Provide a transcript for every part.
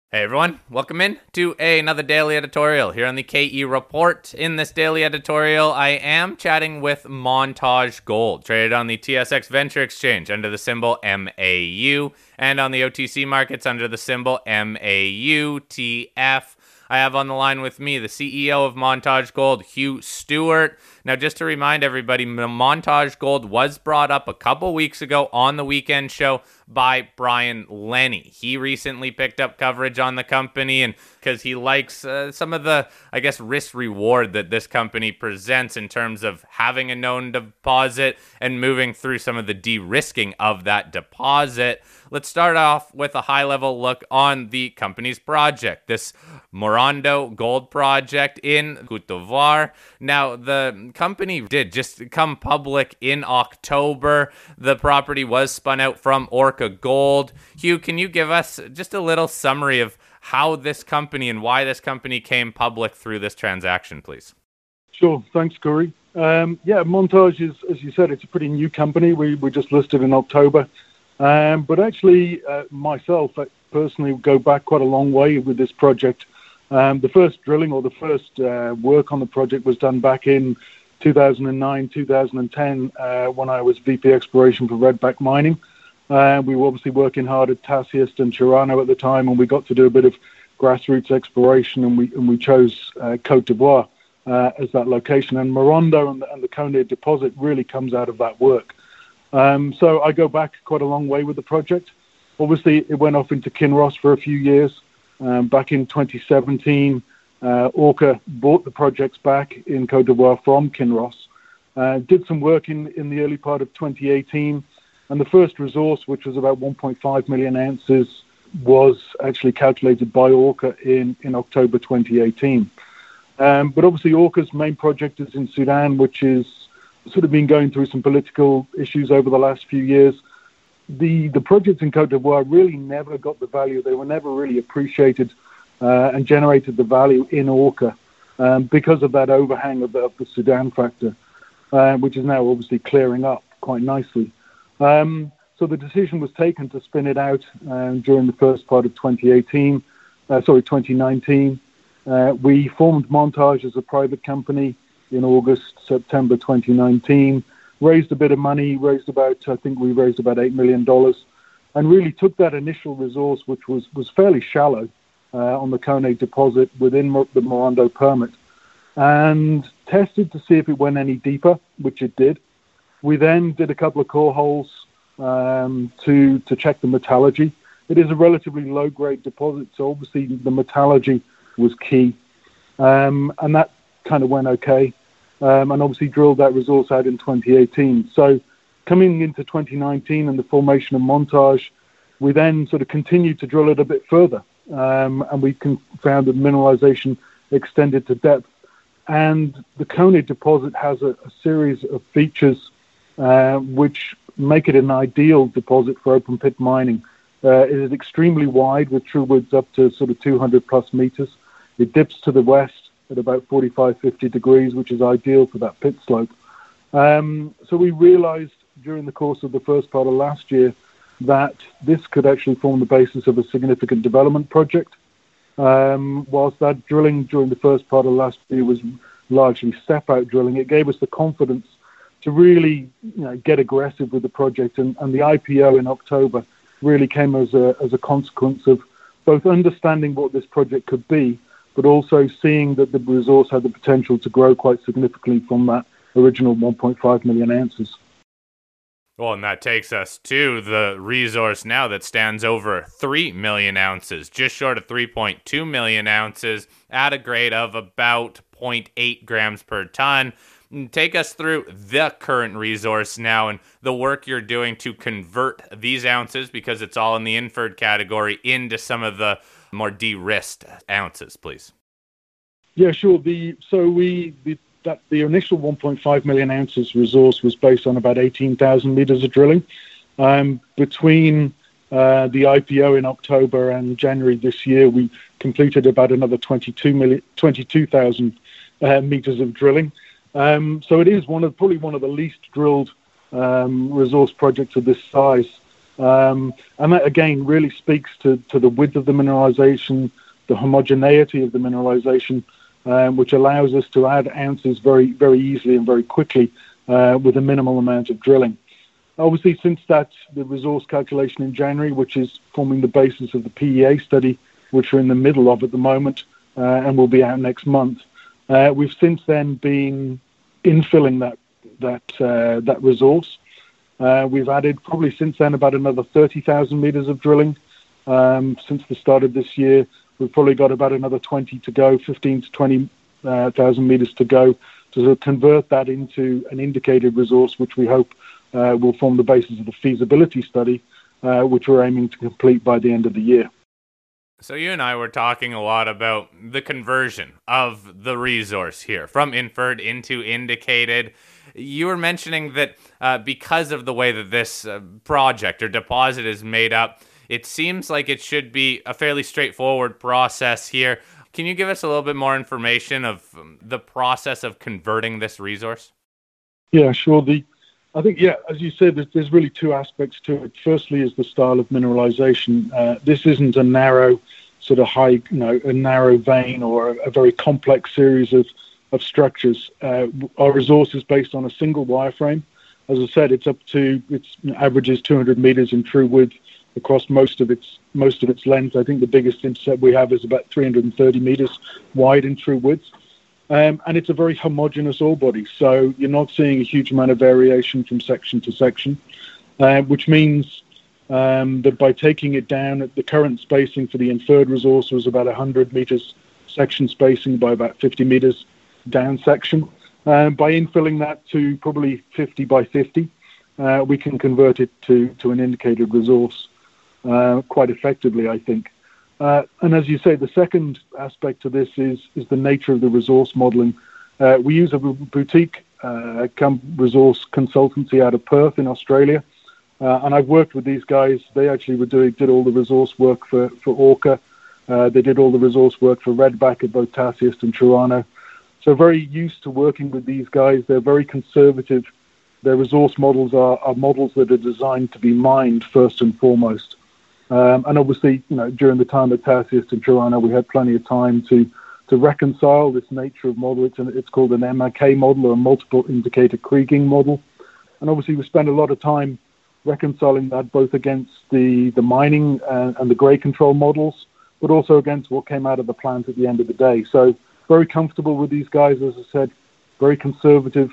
Hey everyone, welcome in to another daily editorial here on the KE Report. In this daily editorial, I am chatting with Montage Gold, traded on the TSX Venture Exchange under the symbol MAU and on the OTC markets under the symbol MAUTF. I have on the line with me the CEO of Montage Gold, Hugh Stewart. Now, just to remind everybody, Montage Gold was brought up a couple weeks ago on the weekend show by Brian Lenny. He recently picked up coverage on the company, and because he likes some of the, risk reward that this company presents in terms of having a known deposit and moving through some of the de-risking of that deposit. Let's start off with a high-level look on the company's project, this Morando Gold Project in Côte d'Ivoire. Now, the company did just come public in October. The property was spun out from Orca Gold. Hugh, can you give us just a little summary of how this company and why this company came public through this transaction, please? Sure. Thanks, Corey. Montage is, as you said, it's a pretty new company. We just listed in October. But actually, myself, I personally go back quite a long way with this project. The first drilling or the first work on the project was done back in 2009, 2010, when I was VP Exploration for Redback Mining. We were obviously working hard at Tasiast and Chirano at the time, and we got to do a bit of grassroots exploration, and we chose Côte d'Ivoire as that location. And Morando and the Koné deposit really comes out of that work. So I go back quite a long way with the project. Obviously, it went off into Kinross for a few years. Back in 2017, Orca bought the projects back in Côte d'Ivoire from Kinross. Did some work in the early part of 2018. And the first resource, which was about 1.5 million ounces, was actually calculated by Orca in October 2018. But obviously, Orca's main project is in Sudan, which is sort of been going through some political issues over the last few years. The projects in Côte d'Ivoire really never got the value. They were never really appreciated and generated the value in Orca because of that overhang of the Sudan factor, which is now obviously clearing up quite nicely. So the decision was taken to spin it out during the first part of 2019. We formed Montage as a private company in August, September 2019, raised a bit of money, raised about $8 million, and really took that initial resource, which was fairly shallow on the Koné deposit within the Morando permit, and tested to see if it went any deeper, which it did. We then did a couple of core holes to check the metallurgy. It is a relatively low-grade deposit, so obviously the metallurgy was key, and that kind of went okay, and obviously drilled that resource out in 2018. So coming into 2019 and the formation of Montage, we then sort of continued to drill it a bit further, and we found that mineralization extended to depth. And the Koné deposit has a series of features which make it an ideal deposit for open pit mining. It is extremely wide with true widths up to sort of 200 plus meters. It dips to the west at about 45, 50 degrees, which is ideal for that pit slope. So we realized during the course of the first part of last year that this could actually form the basis of a significant development project. Whilst that drilling during the first part of last year was largely step-out drilling, it gave us the confidence to really get aggressive with the project. And the IPO in October really came as a consequence of both understanding what this project could be, but also seeing that the resource had the potential to grow quite significantly from that original 1.5 million ounces. Well, and that takes us to the resource now that stands over 3 million ounces, just short of 3.2 million ounces at a grade of about 0.8 grams per ton. Take us through the current resource now and the work you're doing to convert these ounces, because it's all in the inferred category, into some of the more de-risked ounces, please. Yeah, sure. The initial 1.5 million ounces resource was based on about 18,000 meters of drilling. Between the IPO in October and January this year, we completed about another 22,000 meters of drilling. So it is probably one of the least drilled resource projects of this size. And that, again, really speaks to the width of the mineralization, the homogeneity of the mineralization, which allows us to add ounces very, very easily and very quickly with a minimal amount of drilling. Obviously, since the resource calculation in January, which is forming the basis of the PEA study, which we're in the middle of at the moment and will be out next month, we've since then been infilling that resource. We've added probably since then about another 30,000 meters of drilling. Since the start of this year, we've probably got about another 20 to go, 15 to 20,000 meters to go to sort of convert that into an indicated resource, which we hope will form the basis of the feasibility study, which we're aiming to complete by the end of the year. So you and I were talking a lot about the conversion of the resource here from inferred into indicated. You were mentioning that because of the way that this project or deposit is made up, it seems like it should be a fairly straightforward process here. Can you give us a little bit more information of the process of converting this resource? Yeah, sure. I think, as you said, there's really two aspects to it. Firstly is the style of mineralization. This isn't a narrow sort of a narrow vein or a very complex series of structures. Our resource is based on a single wireframe. As I said, it averages 200 meters in true width across most of its length. I think the biggest intercept we have is about 330 meters wide in true width. And it's a very homogeneous ore body, so you're not seeing a huge amount of variation from section to section, which means that by taking it down at the current spacing for the inferred resource was about 100 meters section spacing by about 50 meters down section. By infilling that to probably 50 by 50, we can convert it to an indicated resource quite effectively, I think. And as you say, the second aspect to this is the nature of the resource modeling. We use a boutique resource consultancy out of Perth in Australia, and I've worked with these guys. They actually did all the resource work for Orca. They did all the resource work for Redback at both Tasiast and Chirano. So very used to working with these guys. They're very conservative. Their resource models are models that are designed to be mined first and foremost. And obviously, during the time at Tasiast and Chirano, we had plenty of time to reconcile this nature of model. It's called an MIK model, or a multiple indicator kriging model. And obviously, we spent a lot of time reconciling that both against the mining and the grade control models, but also against what came out of the plant at the end of the day. So very comfortable with these guys, as I said, very conservative.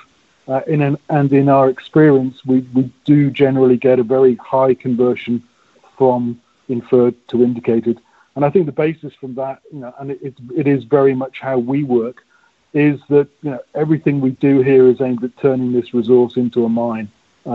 In our experience, we do generally get a very high conversion from inferred to indicated. And I think the basis from that, and it is very much how we work, is that everything we do here is aimed at turning this resource into a mine.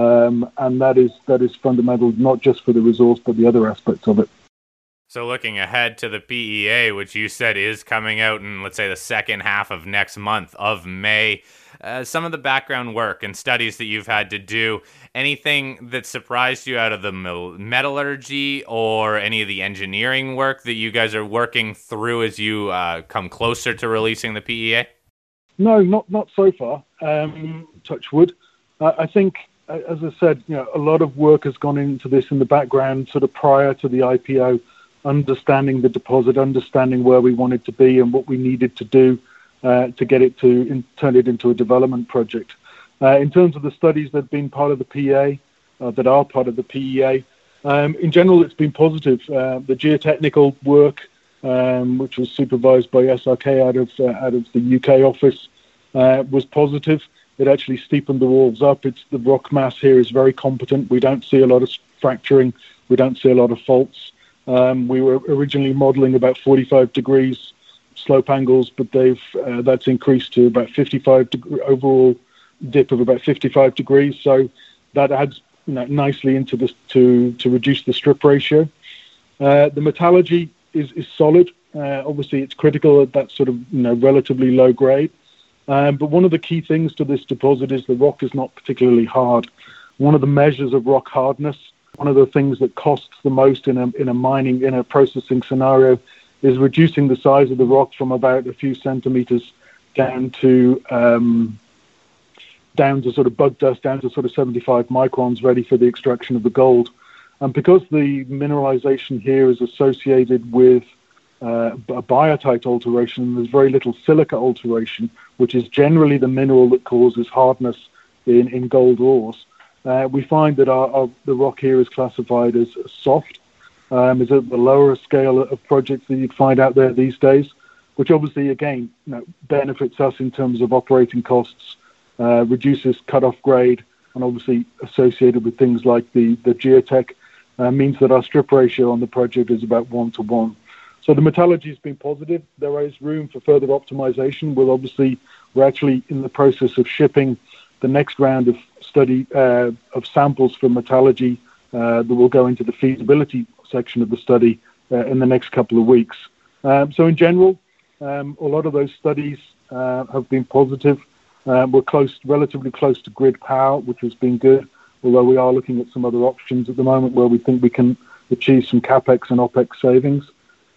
And that is fundamental, not just for the resource, but the other aspects of it. So looking ahead to the PEA, which you said is coming out in, let's say, the second half of next month of May, some of the background work and studies that you've had to do, anything that surprised you out of the metallurgy or any of the engineering work that you guys are working through as you come closer to releasing the PEA? No, not so far. Touch wood. I think, as I said, a lot of work has gone into this in the background, sort of prior to the IPO, understanding the deposit, understanding where we wanted to be and what we needed to do to get it turn it into a development project. In terms of the studies that have been part of the PEA, that are part of the PEA, in general, it's been positive. The geotechnical work, which was supervised by SRK out of the UK office, was positive. It actually steepened the walls up. The rock mass here is very competent. We don't see a lot of fracturing. We don't see a lot of faults. We were originally modeling about 45 degrees slope angles, but that's increased to about 55 overall dip of about 55 degrees. So that adds nicely into this to reduce the strip ratio. The metallurgy is solid. Obviously, it's critical at that sort of relatively low grade. But one of the key things to this deposit is the rock is not particularly hard. One of the measures of rock hardness, one of the things that costs the most in a processing scenario, is reducing the size of the rock from about a few centimeters down to sort of bug dust, down to sort of 75 microns, ready for the extraction of the gold. And because the mineralization here is associated with a biotite alteration, there's very little silica alteration, which is generally the mineral that causes hardness in gold ores. We find that the rock here is classified as soft, is at the lower scale of projects that you'd find out there these days, which obviously, again, benefits us in terms of operating costs, reduces cut-off grade, and obviously associated with things like the geotech, means that our strip ratio on the project is about 1-to-1. So the metallurgy has been positive. There is room for further optimization. We're actually in the process of shipping the next round of study of samples for metallurgy that will go into the feasibility section of the study in the next couple of weeks. So in general, a lot of those studies have been positive. We're relatively close to grid power, which has been good, although we are looking at some other options at the moment where we think we can achieve some CapEx and OpEx savings.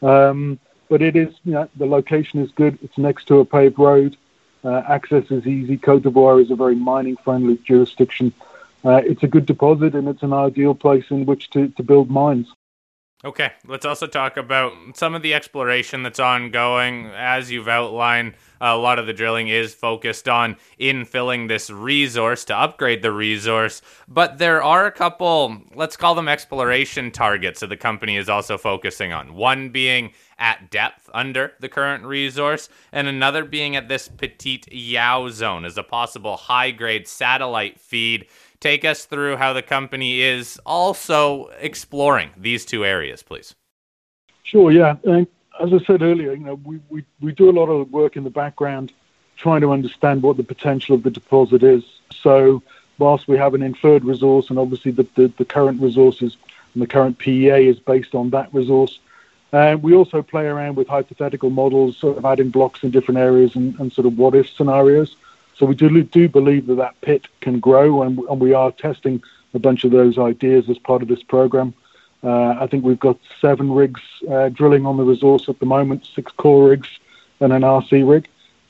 But it is, the location is good. It's next to a paved road. Access is easy. Côte d'Ivoire is a very mining-friendly jurisdiction. It's a good deposit, and it's an ideal place in which to build mines. Okay, let's also talk about some of the exploration that's ongoing. As you've outlined, a lot of the drilling is focused on infilling this resource to upgrade the resource, but there are a couple, let's call them exploration targets that the company is also focusing on. One being at depth under the current resource, and another being at this Petit Yao zone as a possible high-grade satellite feed. Take us through how the company is also exploring these two areas, please. Sure, yeah. And as I said earlier, we do a lot of work in the background trying to understand what the potential of the deposit is. So whilst we have an inferred resource, and obviously the current resources and the current PEA is based on that resource, we also play around with hypothetical models, sort of adding blocks in different areas and sort of what-if scenarios. So we do believe that pit can grow, and we are testing a bunch of those ideas as part of this program. I think we've got 7 rigs drilling on the resource at the moment, 6 core rigs and an RC rig,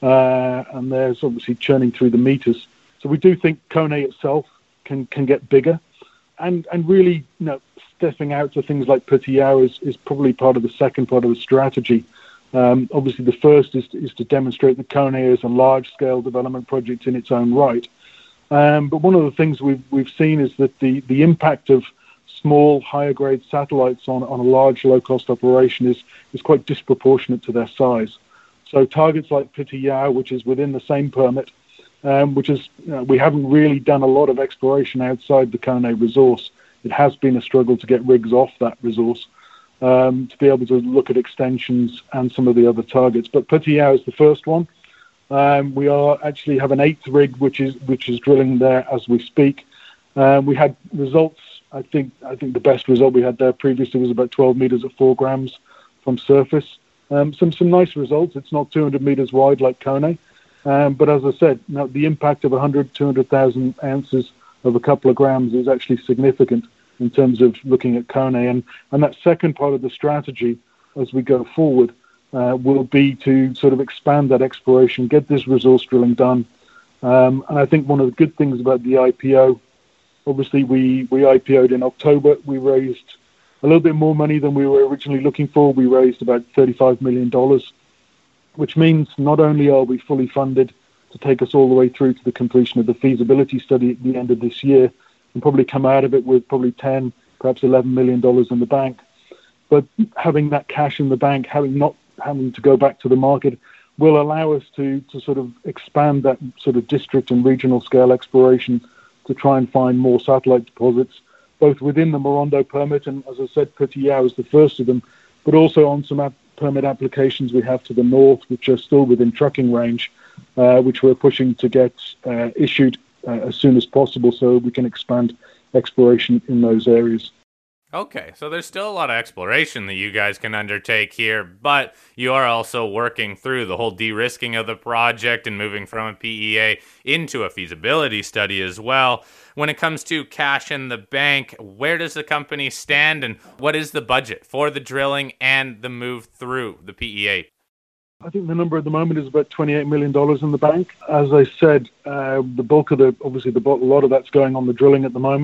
and there's obviously churning through the meters. So we do think Koné itself can get bigger, and really, stepping out to things like Petit Yao is probably part of the second part of the strategy. Obviously, the first is to demonstrate that Koné is a large-scale development project in its own right. But one of the things we've seen is that the impact of small, higher-grade satellites on a large, low-cost operation is quite disproportionate to their size. So targets like Petit Yao, which is within the same permit, which is we haven't really done a lot of exploration outside the Koné resource. It has been a struggle to get rigs off that resource. To be able to look at extensions and some of the other targets. But Petit Yao is the first one. We actually have an 8th rig, which is drilling there as we speak. We had results. I think the best result we had there previously was about 12 meters at 4 grams from surface. Some nice results. It's not 200 meters wide like Koné. But as I said, the impact of 200,000 ounces of a couple of grams is actually significant in terms of looking at Koné. And that second part of the strategy as we go forward will be to sort of expand that exploration, get this resource drilling done. And I think one of the good things about the IPO, obviously we IPO'd in October. We raised a little bit more money than we were originally looking for. We raised about $35 million, which means not only are we fully funded to take us all the way through to the completion of the feasibility study at the end of this year, and probably come out of it with probably 10, perhaps $11 million in the bank. But having that cash in the bank, not having to go back to the market, will allow us to sort of expand that sort of district and regional scale exploration to try and find more satellite deposits, both within the Marondo permit, and as I said, Petit Yao is the first of them, but also on some permit applications we have to the north, which are still within trucking range, which we're pushing to get issued as soon as possible so we can expand exploration in those areas. Okay, so there's still a lot of exploration that you guys can undertake here, but you are also working through the whole de-risking of the project and moving from a PEA into a feasibility study as well. When it comes to cash in the bank, where does the company stand, and what is the budget for the drilling and the move through the PEA? I think the number at the moment is about $28 million in the bank. As I said, a lot of that's going on the drilling at the moment.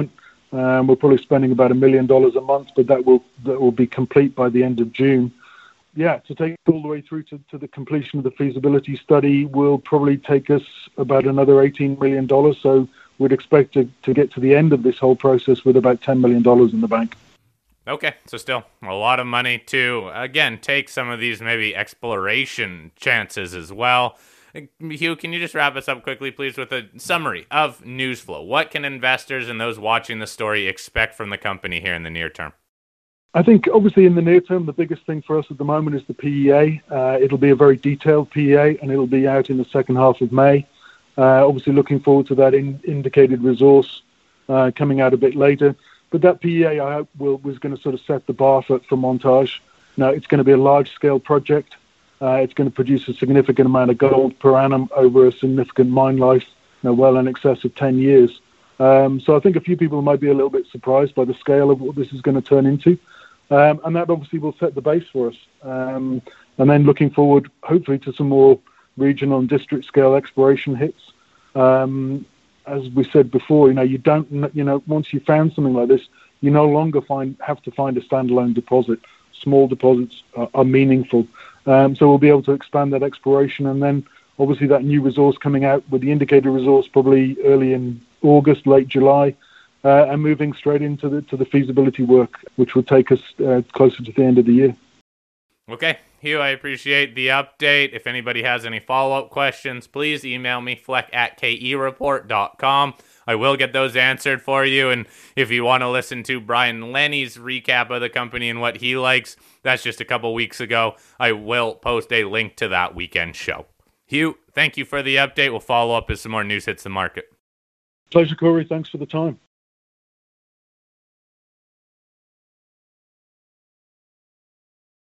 We're probably spending about $1 million a month, but that will be complete by the end of June. Yeah, to take it all the way through to the completion of the feasibility study will probably take us about another $18 million. So we'd expect to get to the end of this whole process with about $10 million in the bank. Okay, so still a lot of money to, again, take some of these maybe exploration chances as well. Hugh, can you just wrap us up quickly, please, with a summary of news flow? What can investors and those watching the story expect from the company here in the near term? I think obviously in the near term, the biggest thing for us at the moment is the PEA. It'll be a very detailed PEA, and it'll be out in the second half of May. Obviously looking forward to that indicated resource coming out a bit later. But that PEA, I hope, was going to sort of set the bar for Montage. Now, it's going to be a large-scale project. It's going to produce a significant amount of gold per annum over a significant mine life, well in excess of 10 years. So I think a few people might be a little bit surprised by the scale of what this is going to turn into. And that obviously will set the base for us. And then looking forward, hopefully, to some more regional and district scale exploration hits. As we said before, you don't, once you found something like this, you no longer have to find a standalone deposit. Small deposits are meaningful. So we'll be able to expand that exploration, and then obviously that new resource coming out with the indicated resource probably early in August, late July. And moving straight into the feasibility work, which will take us closer to the end of the year. Okay, Hugh, I appreciate the update. If anybody has any follow-up questions, please email me, fleck@kereport.com. I will get those answered for you. And if you want to listen to Brian Lenny's recap of the company and what he likes, that's just a couple weeks ago. I will post a link to that weekend show. Hugh, thank you for the update. We'll follow up as some more news hits the market. Pleasure, Corey. Thanks for the time.